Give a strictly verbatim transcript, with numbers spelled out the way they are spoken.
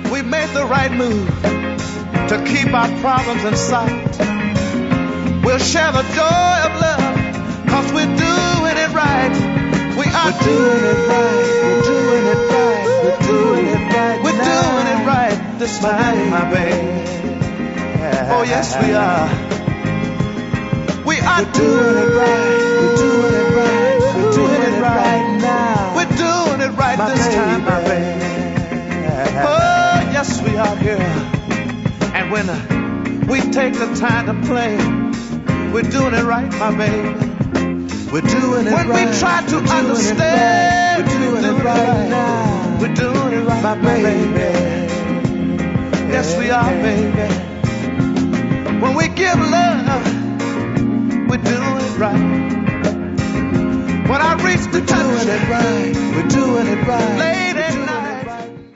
we made the right move to keep our problems in sight. We'll share the joy of love, cause we're doing it right. We are we're doing it right. We're doing it right. We're doing it right. We're now. doing it right this time, my baby. Oh yes, we are. We are we're doing it right. We're doing it right. We're doing it right now. We're doing it right my this baby. time, my baby. Oh yes, we are here. And when uh, we take the time to play, we're doing it right, my baby. We're doing it when right. When we try to we're understand, right. we're doing, we're doing it right, right now. We're doing it right, my baby. baby. Yes, we are, baby. When we give love, we're doing it right. When I reach the touch, we're doing it right. We're doing it right. Lady.